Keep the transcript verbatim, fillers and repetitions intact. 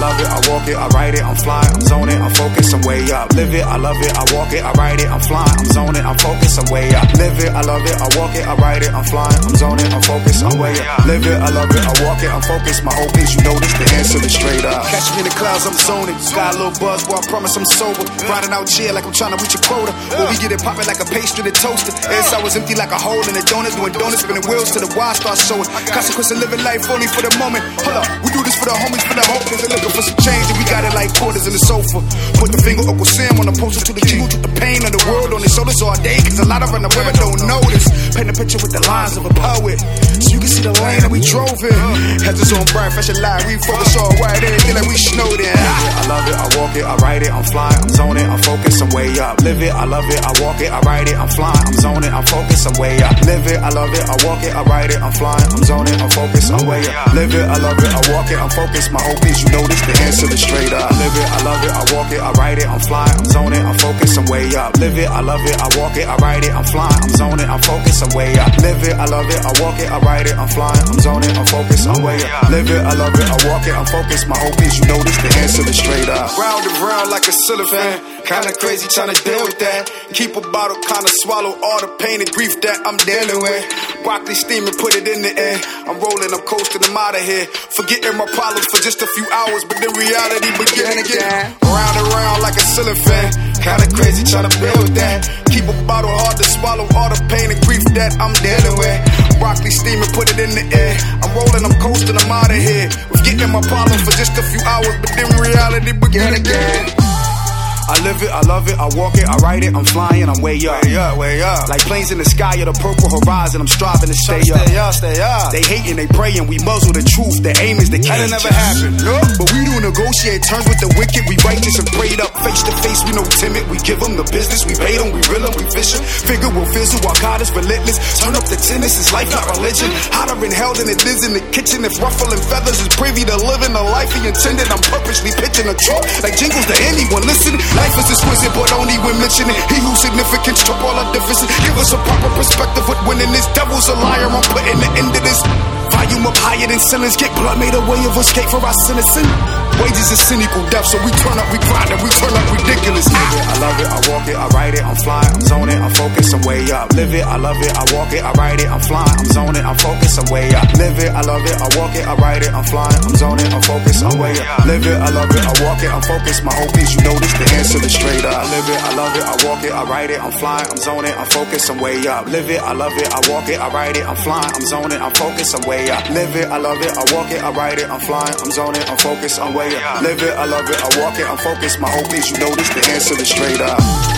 love it, I walk it, I ride it, I'm flying, I'm zoning, I'm focused, I'm way up. Live it, I love it, I walk it, I ride it, I'm flying, I'm zoning, I'm focused, I'm way up. Live it, I love it, I walk it, I ride it, I'm flying, I'm zoning, I'm focused, I'm way up. Live it, I love it, I walk it, I'm focused, my hope is you know this, the answer is straight up. Catch me in the clouds, I'm zoning. Got a little buzz, boy, I promise I'm sober. Riding out here like I'm trying to reach a quota. Well, we get it popping like a pastry to toaster. Inside was empty like a hole in a donut. Doing donuts, spinning wheels till the wine starts showing. Consequence of living life only for the moment. Hold up, we do this for the homies, for the hopeless. They're looking for some change and we got it like quarters in the sofa. Put the finger Uncle Sam on the poster to the king who took the pain of the world on his shoulders all day. Cause a lot of them the women don't notice. Paint a picture with the lines of a poet. So you can see the lane that we drove in. Has this on bright, fresh and light. We focus all right in, feel like we snowed in. I love it, I walk it, I ride it, I'm flying, I'm zoning, I'm focused, I'm way up. Live it, I love it, I walk it, I ride it, I'm flying, I'm zoning, I'm focused, I'm way up. Live it, I love it, I walk it, I ride it, I'm flying, I'm zoning, I'm focused, I'm way up. Live it, I love it, I walk it, I'm focused, my hope is you know this, the answer is straight up. Live it, I love it, I walk it, I ride it, I'm flying, I'm zoning, I'm focused, I'm way up. Live it, I love it, I walk it, I ride it, I'm flying, I'm zoning, I'm focused, I'm way up. Live it, I love it, I walk it, I ride it, I'm flying, I'm zoning, I'm focused, I'm way up. Live it, I love it, I walk it, I'm focused, my hope is you know this, the answer is straight up. Round and round like a cellophane. Kinda crazy trying to deal with that. Keep a bottle, kinda swallow all the pain and grief that I'm dealing with. Broccoli steaming, put it in the air. I'm rolling, I'm coasting, I'm out of here. Forgetting my problems for just a few hours, but then reality begin again. Round and round like a cellophane. Kinda crazy trying to deal with that. Keep a bottle, hard to swallow all the pain and grief that I'm dealing with. Broccoli steaming, put it in the air. I'm rolling, I'm coasting, I'm out of here. Forgetting my problems for just a few hours, but then reality begin again. I live it, I love it, I walk it, I ride it, I'm flying, I'm way up. Way up, way up. Like planes in the sky or the purple horizon, I'm striving to stay up. Stay up, stay up. They hating, they praying, we muzzle the truth, the aim is the cage. That'll never happen, no. But we do negotiate terms with the wicked, we righteous and prayed up. Face to face, we no timid, we give them the business, we pay them, we real them, we fishing. Figure we'll fizzle while God is relentless. Turn up the tennis, it's life, not religion. Hotter in hell than it lives in the kitchen. If ruffling feathers is privy to living the life he intended, I'm purposely pitching a truth like jingles to anyone listening. Life is exquisite, but only when mentioning he whose significance top all our differences. Give us a proper perspective with winning this. Devil's a liar, I'm putting the end to this. Volume up higher than ceilings. Get blood made a way of escape for our sin and sin. Wages is cynical death, so we turn up, we grind and we turn up ridiculous. Live it, I love it, I walk it, I ride it, I'm flying, I'm zoning, I'm focused, I'm way up. Live it, I love it, I walk it, I ride it, I'm flying, I'm zoning, I'm focused, I'm way up. Live it, I love it, I walk it, I ride it, I'm flying, I'm zoning, I'm focused, I'm way up. Live it, I love it, I walk it, I'm focused, my hope is you know this, the answer is straight up. Live it, I love it, I walk it, I ride it, I'm flying, I'm zoning, I'm focused, I'm way up. Live it, I love it, I walk it, I ride it, I'm flying, I'm zoning, I'm focused, I'm way up. Live it, I love it, I walk it, I ride it, I'm flying, I'm zoning, I'm focused, I'm way up. Live it, I love it, I walk it, I'm focused, my hope is you know this, the answer is straight up.